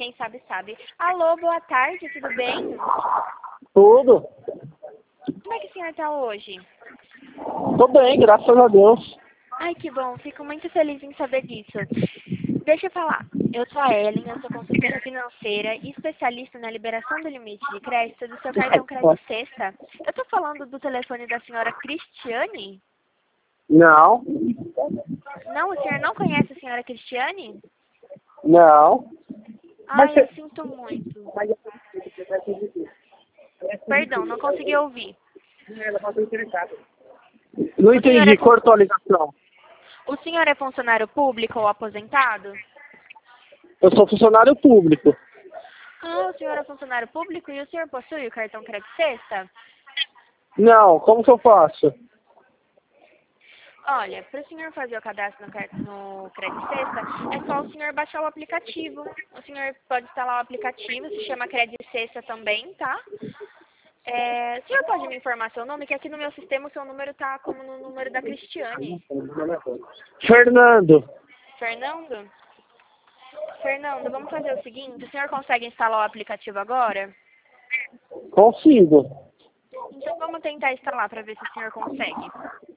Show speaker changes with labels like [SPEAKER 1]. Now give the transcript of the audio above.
[SPEAKER 1] Quem sabe, sabe. Alô, boa tarde, tudo bem?
[SPEAKER 2] Tudo.
[SPEAKER 1] Como é que o senhor está hoje?
[SPEAKER 2] Tô bem, graças a Deus.
[SPEAKER 1] Ai, que bom, fico muito feliz em saber disso. Deixa eu falar, eu sou a Ellen, eu sou consultora financeira e especialista na liberação do limite de crédito do seu cartão Crédito Sexta. Eu tô falando do telefone da senhora Cristiane?
[SPEAKER 2] Não,
[SPEAKER 1] Não, o senhor não conhece a senhora Cristiane?
[SPEAKER 2] não. Mas
[SPEAKER 1] Ai, eu sinto muito. Perdão, não consegui ouvir.
[SPEAKER 2] Não
[SPEAKER 1] O senhor
[SPEAKER 2] entendi,
[SPEAKER 1] é,
[SPEAKER 2] cortou a ligação.
[SPEAKER 1] o senhor é funcionário público ou aposentado?
[SPEAKER 2] Eu sou funcionário público.
[SPEAKER 1] Ah, o senhor é funcionário público e o senhor possui o cartão Crédito Sexta?
[SPEAKER 2] Não, como que eu faço?
[SPEAKER 1] Olha, para o senhor fazer o cadastro no Crédito Sexta, é só o senhor baixar o aplicativo. O senhor pode instalar o aplicativo, se chama Crédito Sexta também, tá? O senhor pode me informar seu nome? Que aqui no meu sistema o seu número tá como no número da Cristiane.
[SPEAKER 2] Fernando.
[SPEAKER 1] Fernando? Fernando, vamos fazer o seguinte, o senhor consegue instalar o aplicativo agora?
[SPEAKER 2] Consigo.
[SPEAKER 1] Então vamos tentar instalar para ver se o senhor consegue.